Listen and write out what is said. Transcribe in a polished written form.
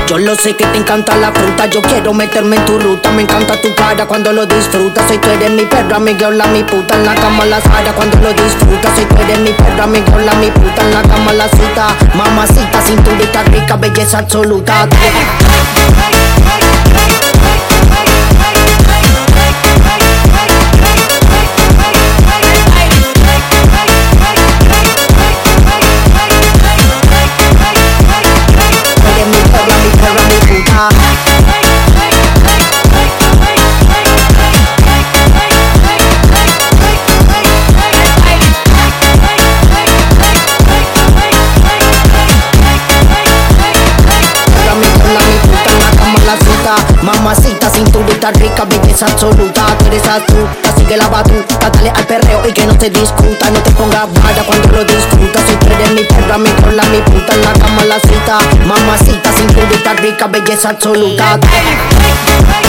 Yo lo sé que te encanta la fruta, yo quiero meterme en tu ruta. Me encanta tu cara cuando lo disfrutas. Soy tú eres mi perra, mi girl, mi puta. En la cama la Sara cuando lo disfrutas. Soy tú eres mi perra, mi girl, mi puta. En la cama la cita, mamacita, cinturita rica, belleza absoluta. Mamacita, cinturita rica, belleza absoluta. Tú eres astuta, sigue la batuta. Dale al perreo y que no te discuta. No te pongas vaya cuando lo disfrutas. Si tú eres mi perra, mi cola, mi puta. En la cama la cita. Mamacita, cinturita rica, belleza absoluta.